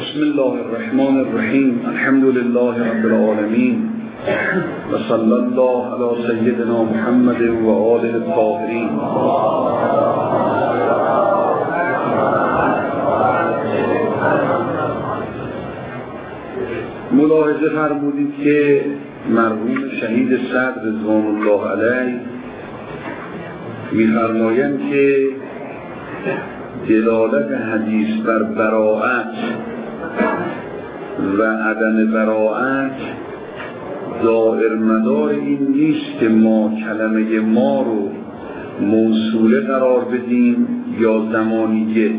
بسم الله الرحمن الرحیم. الحمد لله رب العالمین و صلی الله علی سیدنا محمد و آله الطاهرین. ملاحظه فرمودید که مرحوم شهید صدر رضوان الله علیه می‌فرمایند که دلالت حدیث بر براءت و عدم براءت دائر مدار این نیست که ما کلمه ما رو موصوله قرار بدیم یا زمانیه.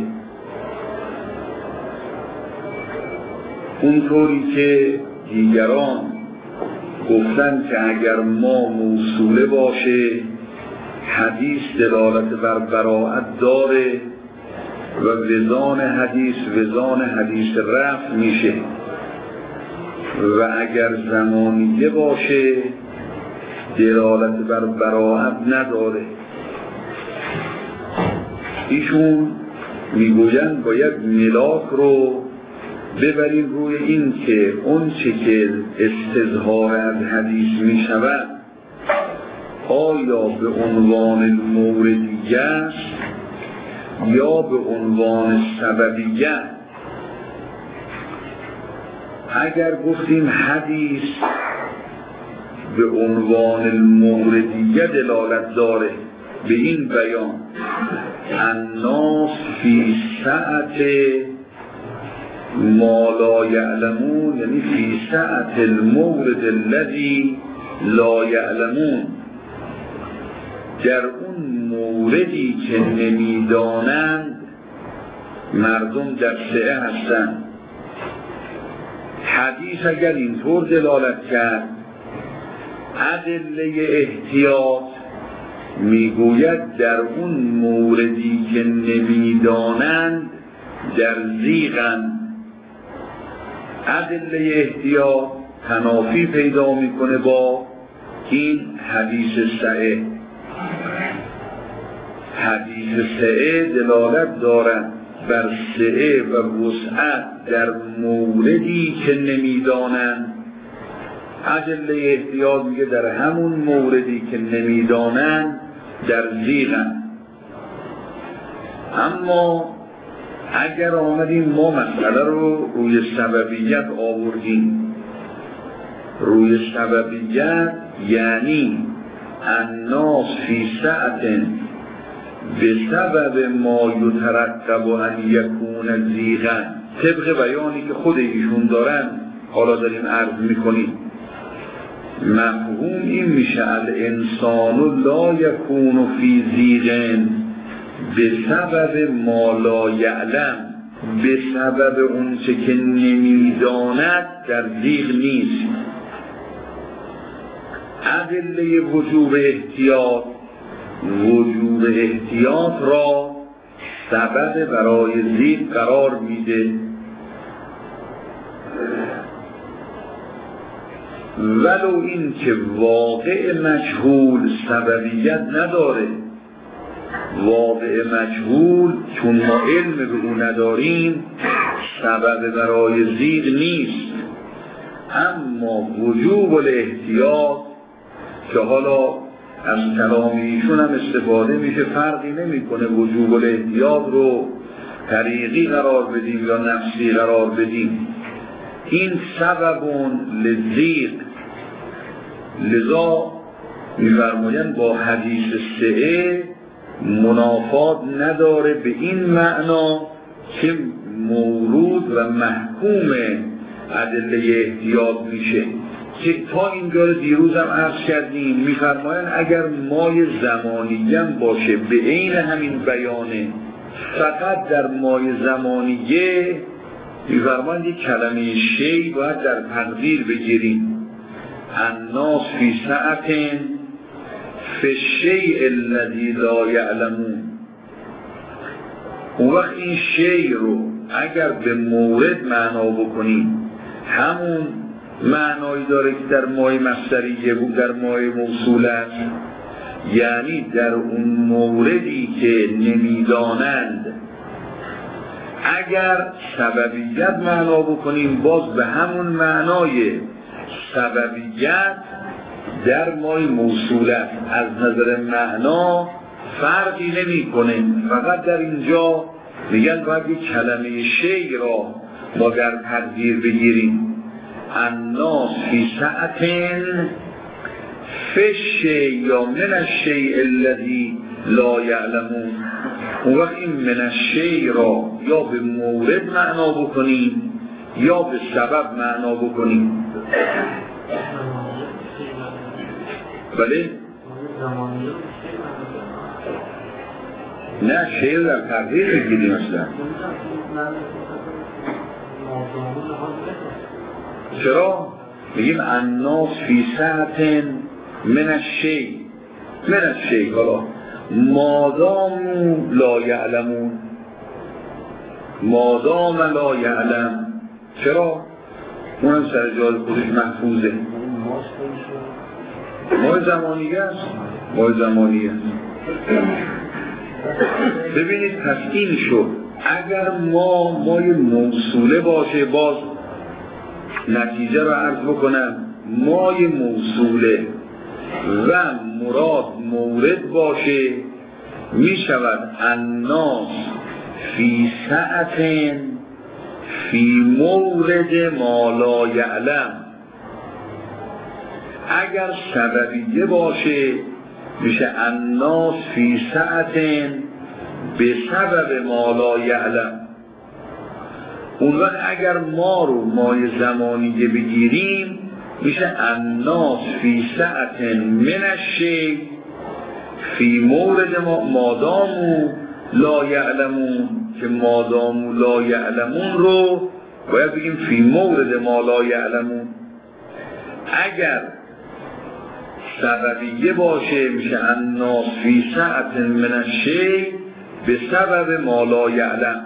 اونطوری که دیگران گفتن که اگر ما موصوله باشه حدیث دلالت بر براءت داره و وزان حدیث رفع میشه و اگر زمانیه باشه دلالت بر براءت نداره. ایشون میگویند باید ملاک رو ببریم روی این که اون چه که استظهار از حدیث میشود آیا به عنوان موردیه است یا به عنوان سببیه. اگر گفتیم حدیث به عنوان موردیه دلالت داره به این بیان الناس فی سعت ما لا یعلمون، یعنی فی سعت المورد الذی لا یعلمون، در اون موردی که نمیدانند مردم در سعه هستند. حدیث اگر اینطور دلالت کرد ادله احتیاط میگوید در اون موردی که نمیدانند در زیغند. ادله احتیاط تنافی پیدا میکنه با این حدیث سعه. حدیث سعه دلالت دارد بر سعه و وسعت در موردی که نمیدانند. ادله احتیاط میگه در همون موردی که نمیدانند در زیغند. اما اگر آمدیم ما مسئله رو روی سببیت آوردیم، روی سببیت یعنی الناس فی سعت به سبب ما یترتب ان یکون زیغا، طبق بیانی که خود ایشون دارن حالا داریم عرض میکنیم. مفهوم این میشه الانسان لا یکون فی زیغ به سبب ما لا یعلم، به سبب اون چه که نمیداند در زیغ نیست. ادله وجوب احتیاط را سبب برای زیغ قرار میده. ولو این که واقع مجهول سببیت نداره، واقع مجهول چون ما علم به اون نداریم سبب برای زیغ نیست. اما وجوب الاحتیاط که حالا از کلام ایشون هم استفاده میشه، فرقی نمیکنه وجوب الاحتیاط رو طریقی قرار بدیم یا نفسی قرار بدیم، این سببون لزیغ. لذا میفرمایند با حدیث سعه منافات نداره به این معنا که مورود و محکوم ادله احتیاط میشه. که تا اینجا دیروز هم عرض کردیم میفرمایند اگر مای زمانیه باشه به عین همین بیانه، فقط در مای زمانیه میفرمایند یک کلمه شی باید در تقدیر بگیریم. الناس فی سعت فی الشیء الذی لا یعلمون. اون وقت این شی رو اگر به مورد معنا بکنیم همون معنایی داره که در مای مصدریه بود، در مای موصول است، یعنی در اون موردی که نمیدانند اگر سببیت معنا بکنیم باز به همون معنای سببیت در مای موصول است، از نظر معنا فرقی نمی کنه. فقط در اینجا میگن باید یک کلمه شیء را ما در تقدیر بگیریم. الناس فی سعة فی الشیء یا من الشیء الذی لا یعلمون. اون وقت این من الشیء را یا به مورد معنا بکنیم یا به سبب معنا بکنیم. بله؟ نه شیء در تقدیر بگیریم اصلا. چرا؟ میگیم الناس فی سعة من الشیء، من الشیء حالا مادام لا یعلمون، مادام لا یعلم. چرا؟ اونم سر جای خودش محفوظه. مای زمانیه است، مای زمانیه است. ببینید پس این شد. اگر مای موصوله باشه، باز نتیجه رو عرض بکنم، مای موصوله و مراد مورد باشه می شود الناس فی سعة فی مورد ما لا یعلم. اگر سببیه باشه میشه الناس فی سعة به سبب ما لا یعلم. اون وقت اگر ما رو مای زمانیه بگیریم میشه الناس فی سعة من الشیء فی مورد مادامو لا یعلمون، که مادامو لا یعلمون رو باید بگیم فی مورد ما لا یعلمون. اگر سببیه باشه میشه الناس فی سعة من الشیء به سبب ما لا یعلم.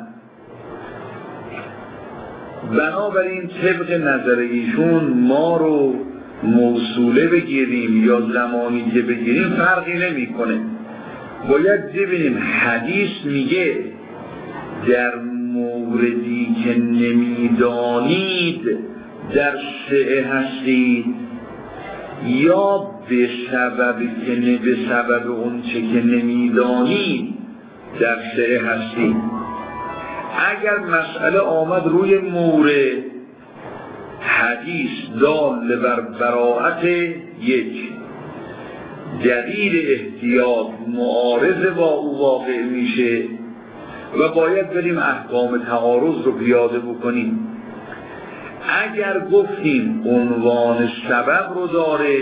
بنابراین طبق نظر ایشون ما رو موصوله بگیریم یا زمانیه بگیریم فرقی نمی کنه. باید ببینیم حدیث میگه در موردی که نمیدانید در سعه هستید یا به سببی که به سبب اون چه که نمیدانید در سعه هستید. اگر مسئله آمد روی مورد، حدیث دال بر براءت یک، دلیل احتیاط معارض با او واقع میشه و باید بریم احکام تعارض رو پیاده بکنیم. اگر گفتیم عنوان سبب رو داره،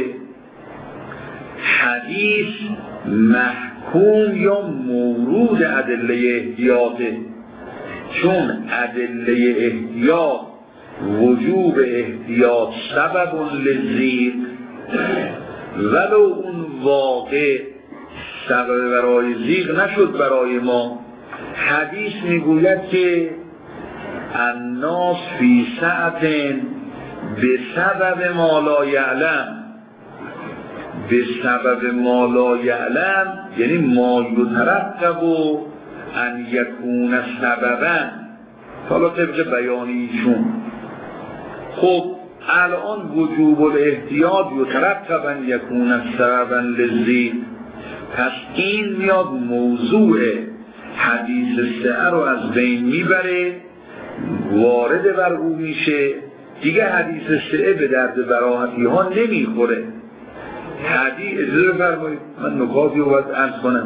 حدیث محکوم یا مورود ادله احتیاطه، چون ادله احتیاط وجوب احتیاط سبب للزیق، ولو اون واقع سبب برای زیق نشد برای ما. حدیث میگوید که الناس فی سعة به سبب ما لا یعلم. به سبب ما لا یعلم یعنی ما یترتب ان یکون سببا. حالا طبق بیانیشون خب الان وجوب الاحتیاط یترتب ان یکون سببا للزیق. پس این میاد موضوع حدیث سعه رو از بین میبره، وارد بر او میشه دیگه. حدیث سعه به درد براحتی ها نمیخوره. حدیث اجازه فرمایید من نکاتی رو باید عرض کنم.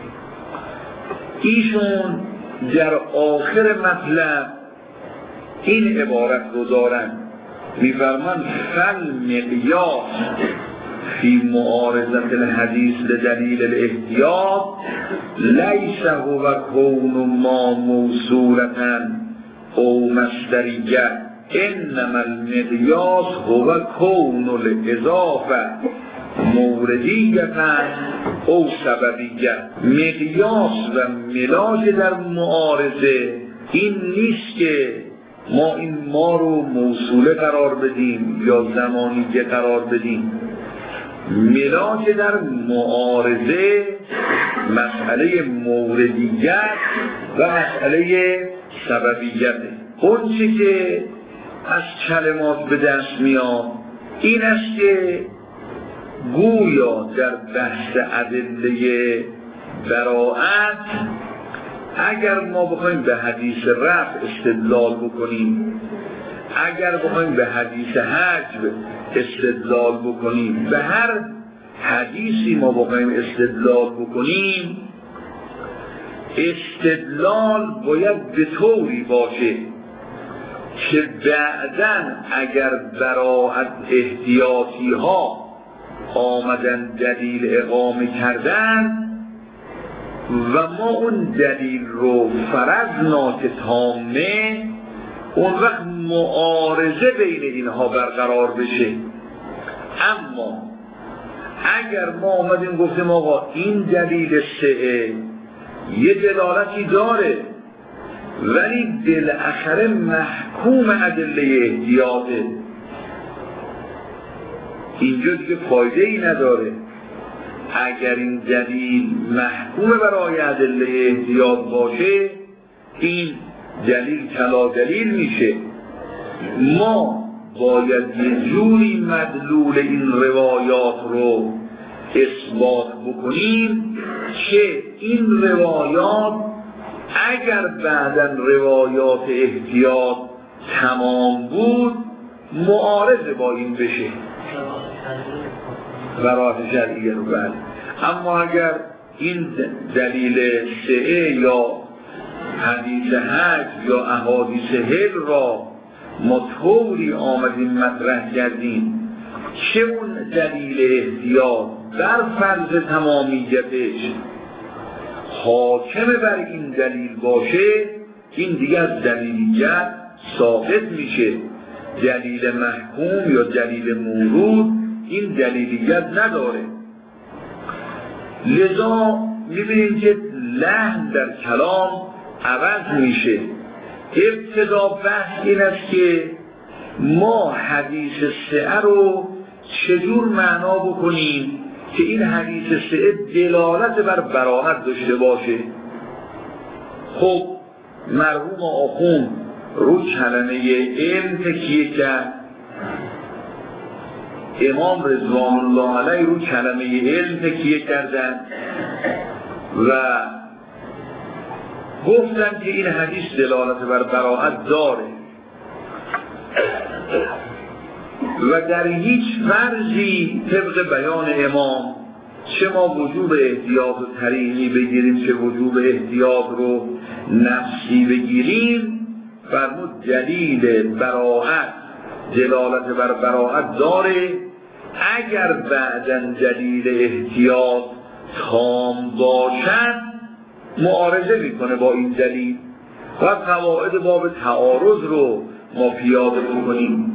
ایشون در آخر مطلب این عبارت رو دارن، میفرمان فل مقیاس فی معارضت الحدیث لدلیل الاحتیاط لیس هو کون ما موصولتا او مصدریه، انما المقیاس هو کون الاضافه موردیتا او سببیه. مقیاس و ملاک در معارضه این نیست که ما این ما رو موصوله قرار بدیم یا زمانیه قرار بدیم. ملاک در معارضه مسئله موردیت و مسئله سببیته. اون چه که از کلمات به دست میاد این است که گویا در بحث ادله براءت اگر ما بخوایم به حدیث رفع استدلال بکنیم، اگر بخوایم به حدیث حجب استدلال بکنیم، به هر حدیثی ما بخوایم استدلال بکنیم، استدلال باید به طوری باشه که بعداً اگر براءت احتیاطی ها آمدن دلیل اقامه کردن و ما اون دلیل رو فرضنا که تامه، اون وقت معارضه بین اینها برقرار بشه. اما اگر ما آمدیم گفتیم آقا این دلیل سعه یه دلالتی داره ولی بالاخره محکوم ادله احتیاطه، اینجا دیگه فایده ای نداره. اگر این دلیل محکوم برای ادله احتیاط باشه این دلیل کلا دلیل میشه. ما باید یه جوری مدلول این روایات رو اثبات بکنیم که این روایات اگر بعداً روایات احتیاط تمام بود معارضه با این بشه براءت شرعیه رو بعد. اما اگر این دلیل سعه یا حدیث حج یا احادیث هل را ما طوری آمدیم مطرح کردیم که اون دلیل احتیاط بر فرض تمامیتش حاکم بر این دلیل باشه، این دیگه از دلیلیت ثابت میشه. دلیل محکوم یا دلیل مورود این دلیلیت نداره. لذا میبینیم که لحن در کلام عوض میشه. ابتدا بحث این است که ما حدیث سعه رو چجور معنا بکنیم که این حدیث سعه دلالت بر براءت داشته باشه. خب مرحوم آخوند رو کلمه علم تکیه کرد، امام رضوان الله علیه رو کلمه علم تکیه کردن و گفتن که این حدیث دلالت بر براءت داره و در هیچ فرضی طبق بیان امام چه ما وجوب احتیاط رو طریقی بگیریم چه وجوب احتیاط رو نفسی بگیریم، فرمود دلیل براءت دلالت بر براءت داره اگر بعداً دلیل احتیاط تام باشد معارضه میکنه با این دلیل و قواعد باب تعارض رو ما پیاده بکنیم.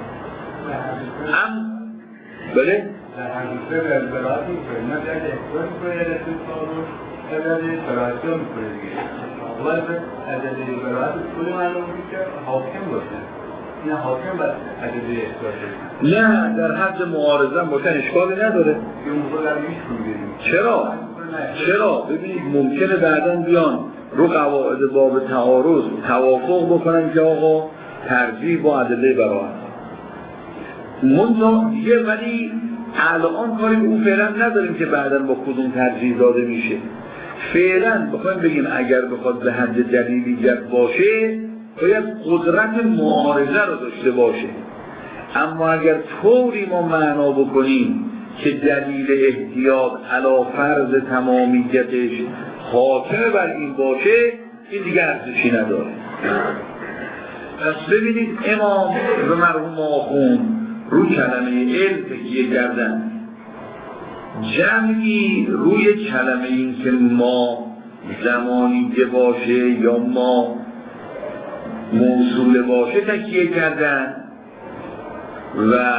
بله؟ در همیشه به براعت میکنه نه در احتیاط باید رسید تعارض ادله براعت میکنه دیگه. اول به ادله براعت کلی معلوم که حاکم باشه، نه حاکم بر ادله احتیاط نه در حد معارضه باشن اشکالی نداره. یه موضوع در میشون چرا؟ ببینید ممکنه بعداً بیان رو قواعد باب تعارض توافق بکنن که آقا ترجیح با ادله براعت منطقه دیگه، ولی الان کاری به اون فعلا نداریم که بعداً با کدوم ترجیح داده میشه. فعلا بخوایم بگیم اگر بخواد به حد دلیلیت باشه باید قدرت معارضه رو داشته باشه. اما اگر طوری ما معنا بکنیم که دلیل احتیاط علی فرض تمامیتش حاکم بر این باشه این دیگه ارزشی نداره. پس ببینید امام و مرحوم آخوند رو کلمه علم تکیه کردن، جمعی روی کلمه این که ما زمانی که باشه یا ما موصول باشه تکیه کردن و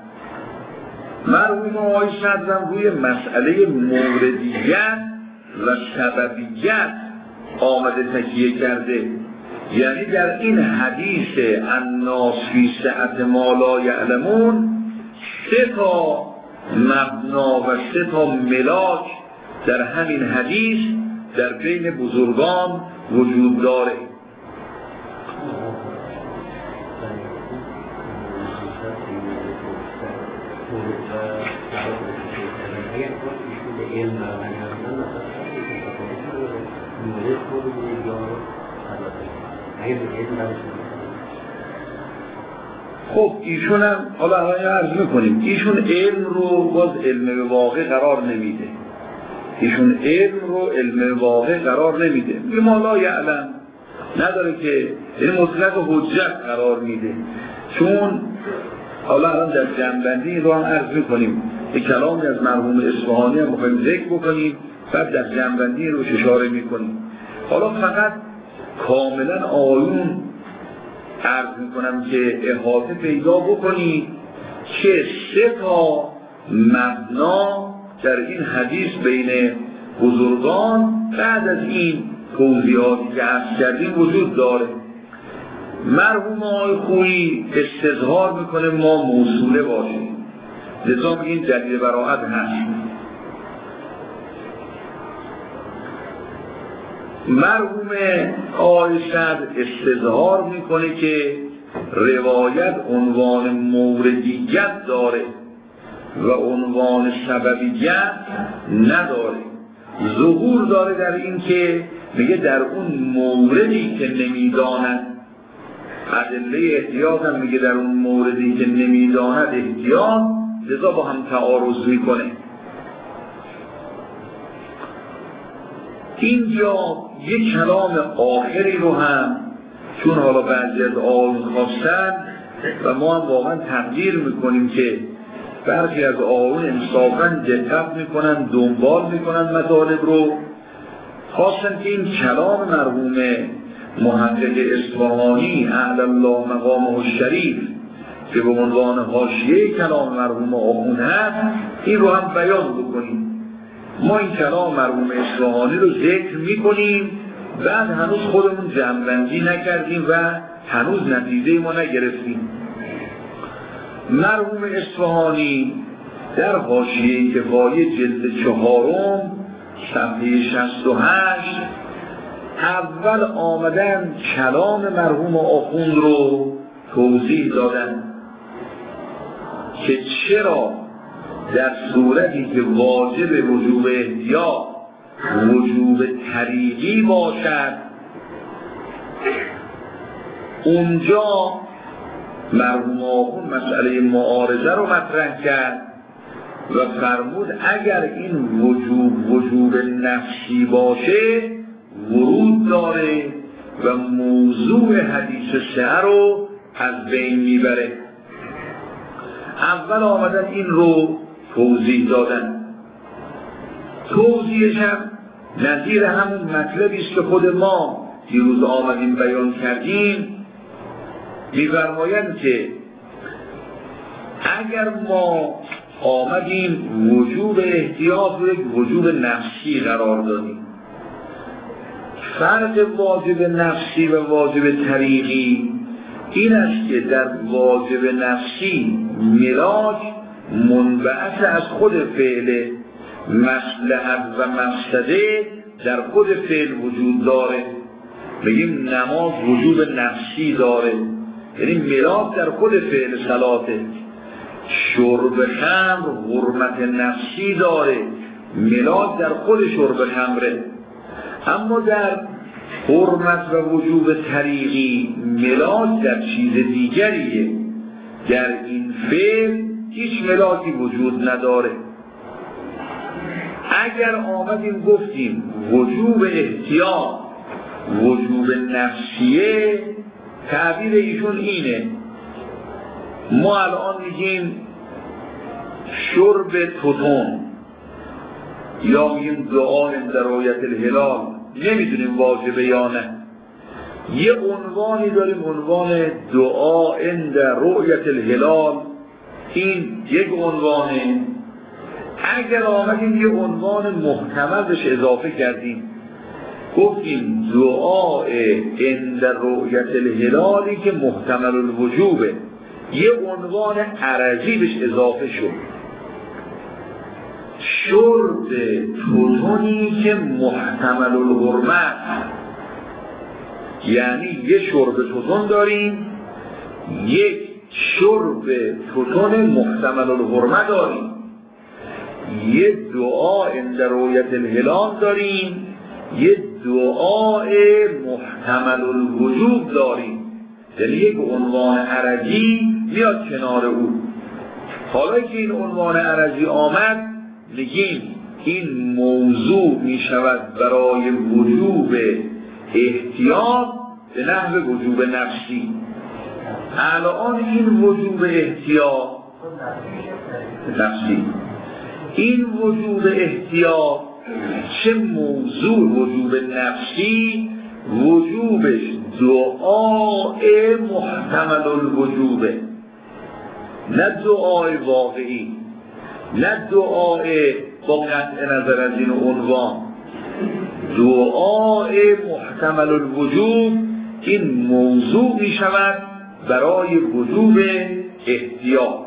مرحوم آقای صدرم روی مسئله موردیت و سببیت آمده تکیه کرده. یعنی در این حدیث الناس فی سعة ما لا یعلمون 3 تا مبنا و 3 تا ملاک در همین حدیث در بین بزرگان وجود داره. خب ایشون هم حالا الان عرض میکنیم ایشون علم رو باز علم واقع قرار نمیده، ایشون علم رو علم واقع قرار نمیده، بما لا یعلم نداره که این مطلق حجت قرار میده. چون حالا الان در جنبندی رو هم عرض میکنیم، یک کلامی از مرحوم اصفهانی هم میخوایم ذکر بکنیم، بعد در جنبندی رو اشاره میکنیم. حالا فقط کاملا آیون عرض میکنم که احاطه پیدا بکنید که 3 تا مبنا در این حدیث بین بزرگان بعد از این توضیحاتی که عرض کردیم وجود داره. مرحوم آقای خویی استظهار میکنه ما موصوله باشیم، لذا این دلیل براءت هست. مرحوم آقای صدر استظهار میکنه که روایت عنوان موردیت داره و عنوان سببیت نداره. ظهور داره در این که میگه در اون موردی که نمیداند ادله احتیاط هم میگه در اون موردی که نمیداند احتیاط، لذا با هم تعارض میکنه. اینجا یک کلام آخری رو هم چون حالا بعضی از آقایون خواستن و ما هم واقعا تقدیر میکنیم که برخی از آقایون انصافاً دقت میکنن، دنبال میکنن مطالب رو، خواستن که این کلام مرحوم محقق اصفهانی اعلی الله مقامه الشریف که به عنوان حاشیه کلام مرحوم آخوند هست این رو هم بیان بکنیم. ما این کلام مرحوم اصفهانی رو ذکر میکنیم، بعد هنوز خودمون جمع‌بندی نکردیم و هنوز نتیجه ما نگرفتیم. مرحوم اصفهانی در حاشیه کفایه جلد 4 صفحه 68 اول آمدن کلام مرحوم آخوند رو توضیح دادن که چرا در صورتی که واجب وجوب احتیاط وجوب طریقی باشد اونجا مرحوم آخوند مسئله معارضه رو مطرح کرد و فرمود اگر این وجوب نفسی باشه ورود داره و موضوع حدیث سه رو از بین میبره. اول آمدن این رو توضیح دادن، توضیحش هم نظیر همون مطلبی است که خود ما دیروز آمدیم بیان کردیم. می‌فرمایند که اگر ما آمدیم وجوب احتیاط رو یک وجوب نفسی قرار دادیم، فرق واجب نفسی و واجب طریقی این است که در واجب نفسی ملاک منبعث از خود فعل، مصلحت و مفسده در خود فعل وجود داره. بگیم نماز وجوب نفسی داره، یعنی ملاک در خود فعل صلاته. شرب خمر حرمت نفسی داره، ملاک در خود شرب خمره. اما در حرمت و وجوب طریقی ملاک در چیز دیگریه، در این فعل هیچ ملاکی وجود نداره. اگر آمدیم گفتیم وجوب احتیاط وجوب نفسیه، تعبیر ایشون اینه، ما الان میگیم شرب توتون یا میگیم دعا در رؤیت الهلال، نمیدونیم واجبه یا نه. یه عنوانی داریم، عنوان دعا در رؤیت الهلال، این یک عنوانه. اگر آمدیم یه عنوان محتمل بهش اضافه کردیم، گفتیم دعا در رؤیت الهلالی که محتمل الوجوبه، یه عنوان عرضی بهش اضافه شد، شرب توتونی که محتمل الحرمت، یعنی یه شرب توتون داریم، یک شرب توتون محتمل الحرمه داریم، یه دعا عند رؤیت الهلال داریم، یه دعای محتمل الوجوب داریم. یعنی یک عنوان عرضی میاد کنار او. حالا که این عنوان عرضی آمد، میگیم این موضوع میشود برای وجوب احتیاط به نحو وجوب نفسی. الان این وجوب احتیاط نفسی، این وجوب احتیاط چه موضوع وجوب نفسی، وجوبش دعای محتمل الوجوبه، نه دعای واقعی، نه دعای با قطع نظر از این عنوان. دعای محتمل الوجوب این موضوع می شود برای وجوب احتیاط.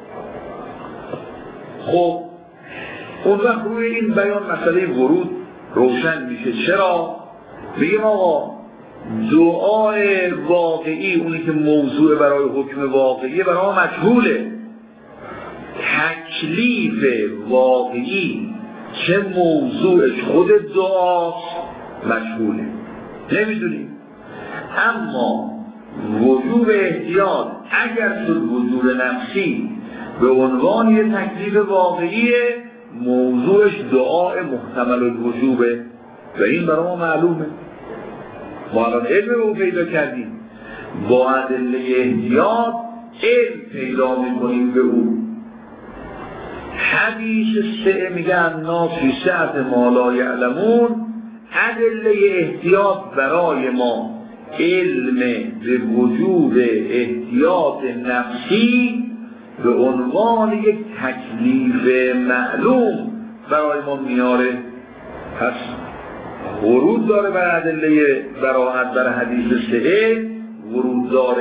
خب اون وقت روی این بیان مسئله ورود روشن میشه. چرا؟ بگیم آقا دعای واقعی، اونی که موضوع برای حکم واقعی، برای ما مجهوله. تکلیف واقعی چه موضوعش خود دعاست مجهوله، نمیدونیم. اما وجوب احتیاط اگر شد وجوب نفسی به عنوان یه تکلیف واقعیه، موضوعش دعای محتمل الوجوبه و این برای ما معلومه. ما الان علم رو پیدا کردیم، با ادله احتیاط علم پیدا میکنیم به او. حدیث 3 میگه الناس فی سعة ما لا یعلمون. ادله احتیاط برای ما علم به وجوب احتیاط نفسی به عنوان یک تکلیف معلوم برای ما میاره. پس ورود داره بر ادله براحت بر حدیث 3 ورود داره.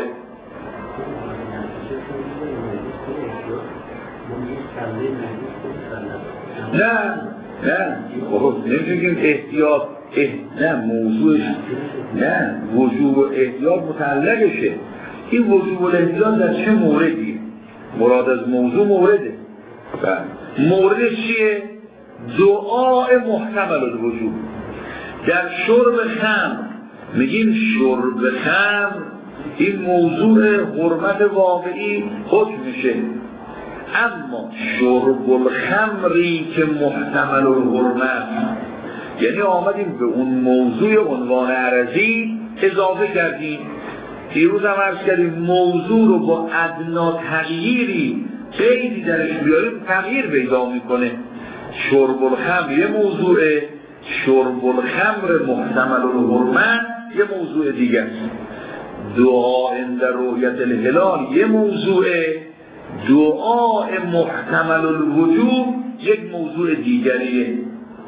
نه نمیتونیم احتیاط نه موضوعش، نه وجوب احتیاط متعلقشه. این وجوب الاحتیاط در چه موردی؟ مراد از موضوع مورده. مورد چیه؟ دعای محتمل الوجوب. در شرب خمر میگیم شرب خمر این موضوع حرمت واقعی حکم میشه، اما شرب الخمری که محتمل الحرمت، یعنی آمدیم به اون موضوع عنوان عرضی اضافه کردیم. دیروز هم عرض کردیم موضوع رو با ادنا تغییری خیلی درش بیاریم تغییر پیدا میکنه. شرب الخمر یه موضوعه، شرب الخمر محتمل الحرمت یه موضوع دیگه است. دعا عند رؤیت الهلال یه موضوعه، دعای محتمل الوجوب یک موضوع دیگریه.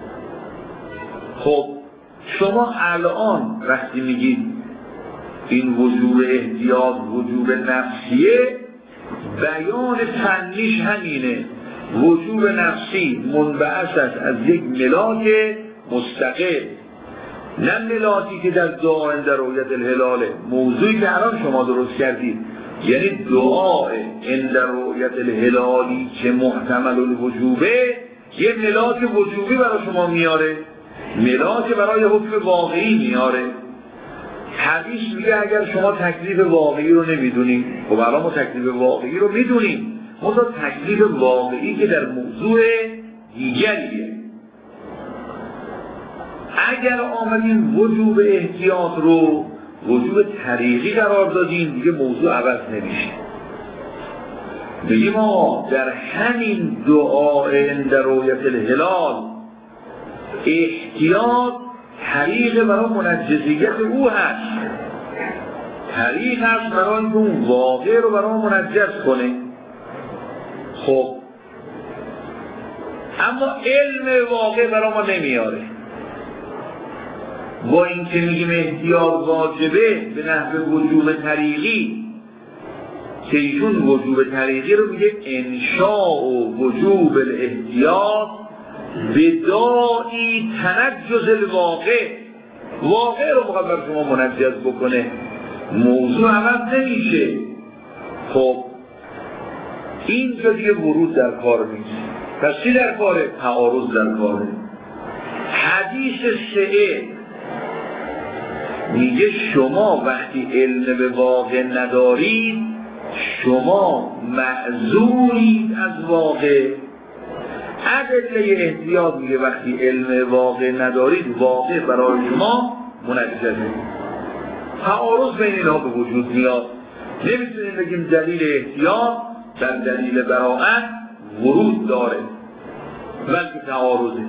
خب شما الان وقتی میگید این وجوب احتیاط وجوب نفسیه، بیان فنیش همینه. وجوب نفسی منبعث است از یک ملاک مستقل، نه ملاکی که در دعا عند رؤیت الهلاله، موضوعی که الان شما درست کردید. یعنی دعا عند رؤیت الهلالی که محتمل الوجوبه یه ملاک وجوبی برای شما میاره، ملاک برای حکم واقعی میاره. حدیث میگه اگر شما تکلیف واقعی رو نمیدونید، خب الان ما تکلیف واقعی رو میدونیم، ما تکلیف واقعی که در موضوع دیگریه. اگر آمدیم وجوب احتیاط رو وجوب طریقی قرار دادیم، دیگه موضوع عوض نمیشه. بگیم ما در همین دعا عند رؤیت الهلال احتیاط طریق برای منجزیت او هست، طریق هست برای اون واقع رو برای منجز کنه. خب اما علم واقع برای ما نمیاره. با این که میگیم احتیاط واجبه به نحو وجوب طریقی، که ایشون وجوب طریقی رو میگه انشاء و وجوب الاحتیاط بداعی تنجز الواقع. واقع رو میخواد بر شما منجز بکنه، موضوع عوض نمیشه. خب اینجا دیگه ورود در کار نیست. پس چی در کاره؟ تعارض در کاره. حدیث سعه میگه شما وقتی علم به واقع ندارید شما معذورید از واقع. ادله احتیاط میگه وقتی علم واقع ندارید واقع برای شما منجزه. تعارض بین اینها به وجود میاد. نمیتونیم بگیم دلیل احتیاط در دلیل براءت ورود داره، بلکه تعارضه.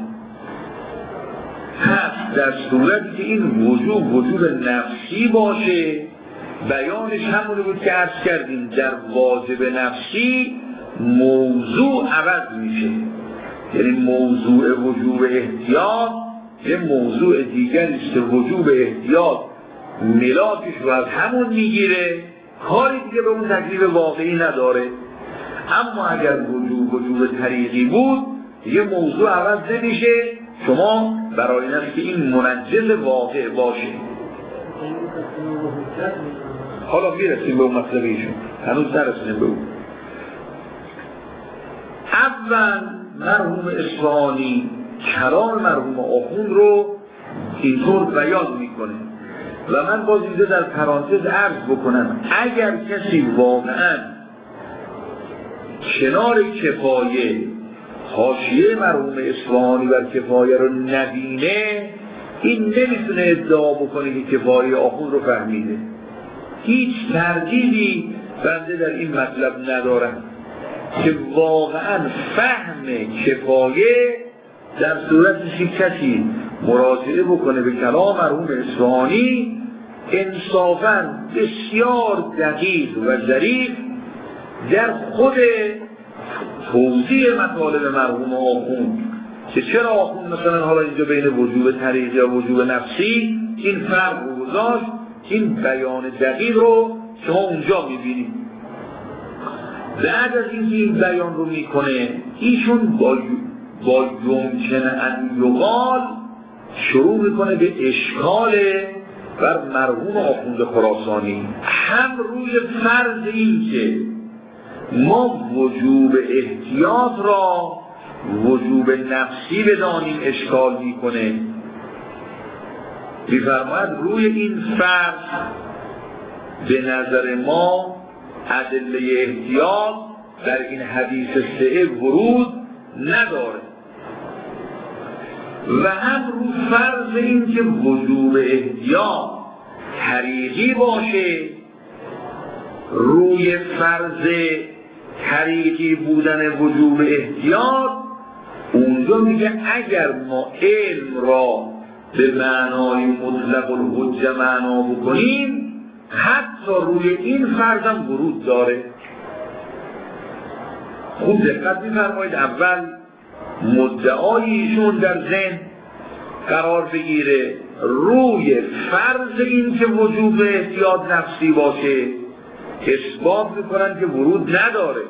پس در صورتی که این وجوب نفسی باشه، بیانش همونی بود که عرض کردیم، در واجب نفسی موضوع عوض میشه. یعنی موضوع وجوب احتیاط یه موضوع دیگری است که وجوب احتیاط ملاکش رو از همون میگیره، کاری دیگه به اون تکلیف واقعی نداره. اما اگر وجوب طریقی بود یه موضوع عوض نمیشه، شما برای این است که این منجز واقع باشه. حالا میرسیم به اون مطلب ایشون، هنوز نرسیم به اون. اول مرحوم اصفهانی کلام مرحوم آخوند رو اینطور بیان میکنه و من باز اینجا در پرانتز عرض بکنم اگر کسی واقعا کنار کفایه حاشیه مرحوم اصفهانی بر کفایه رو نبینه، این نمیتونه ادعا بکنه که کفایه آخوند رو فهمیده. هیچ تردیدی بنده در این مطلب ندارم که واقعا فهم کفایه در صورتی که کسی مراجعه بکنه به کلام مرحوم اصفهانی انصافاً بسیار دقیق و ظریف در خود توضیح مطالب مرحوم آخوند که چرا آخوند مثلا حالا اینجا بین وجوب طریقی یا وجوب نفسی این فرق رو گذاشت، این بیان دقیق رو شما اونجا میبینید. بعد از اینکه این بیان رو میکنه ایشون با یمکن ان یقال شروع میکنه به اشکال بر مرحوم آخوند خراسانی، هم روی فرض این که ما وجوب احتیاط را وجوب نفسی بدانیم اشکال میکنه. میفرماید روی این فرض به نظر ما ادله احتیاط در این حدیث سعه ورود نداره و هم رو فرض این که وجوب احتیاط طریقی باشه، روی فرض طریقی بودن وجوب احتیاط اونجا میگه اگر ما علم را به معنای مطلق الحجه معنا بکنیم حتی روی این فرضم ورود داره. خوب دقت می‌فرمایید اول مدعای ایشون در ذهن قرار بگیره روی فرض این که وجوب احتیاط نفسی باشه اثبات میکنن که ورود نداره،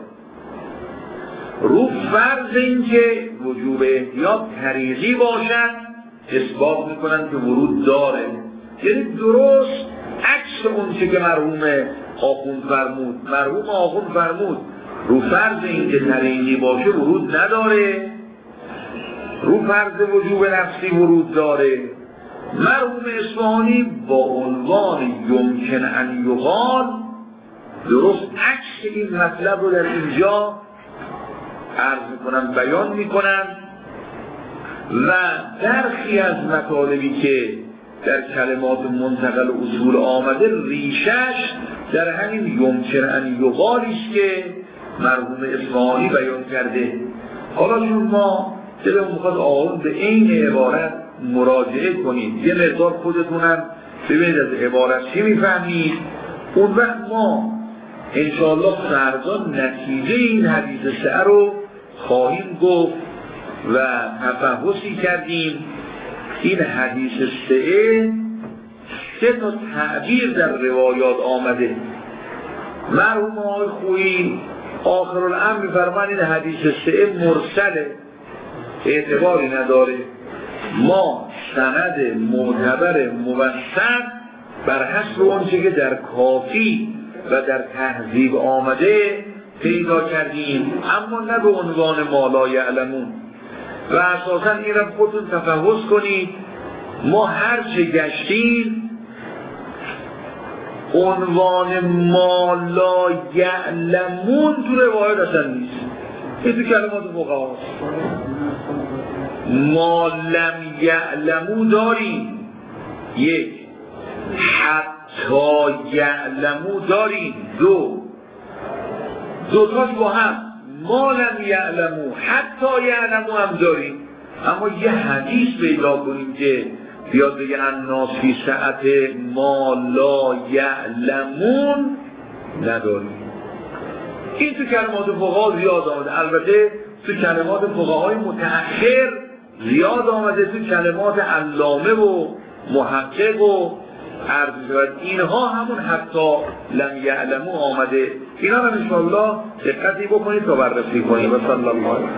رو فرض این که وجوب احتیاط طریقی باشد اثبات میکنن که ورود داره. یعنی درست عکس اون چه که مرحوم آخوند فرمود. مرحوم آخوند فرمود رو فرض این که طریقی باشه ورود نداره، رو فرض وجوب نفسی ورود داره. مرحوم اصفهانی با عنوان یمکن ان یقال درست عکس این مطلب رو در اینجا عرض میکنن، بیان میکنن و برخی از مطالبی که در کلمات منتقل اصول آمده ریشش در همین یمکن ان یقالی است که مرحوم اصفهانی بیان کرده. حالا چون ما دلمون میخواد آقایون به این عبارت مراجعه کنید، یه مقدار خودتونم ببینید از عبارت چی میفهمید، اون وقت ما انشاءالله فردا نتیجه این حدیث سعه رو خواهیم گفت و تفحصی کردیم. این حدیث سعه 3 تا تعبیر در روایات آمده. مرحوم آقای خویی آخر الامر می‌فرمایند این حدیث سعه مرسله، اعتباری نداره. ما سند معتبر موثق بر حسب اونچه که در کافی و در تهذیب آمده پیدا کردیم، اما نه به عنوان ما لا یعلمون. و اساسا این را خودتون تفحص کنید، ما هر چه گشتیم عنوان ما لا یعلمون تو روایت اصلا نیست، این تو کلمات فقها است. ما لم یعلمو داریم، یک، حتی یعلمو داریم، دوتاش با هم، ما لم یعلمو حتی یعلمو هم داریم. اما یه حدیث پیدا کنیم که بیاد بگه الناس فی سعت ما لا یعلمون نداریم. این تو کلمات فقها زیاد آمده، البته تو کلمات فقهای متأخر زیاد آمده، تو کلمات علامه و محقق و عرض اینها همون حتی لم یعلمو آمده. اینا رو انشاءالله دقتی بکنید تا بررسی کنید. و صلی الله علیه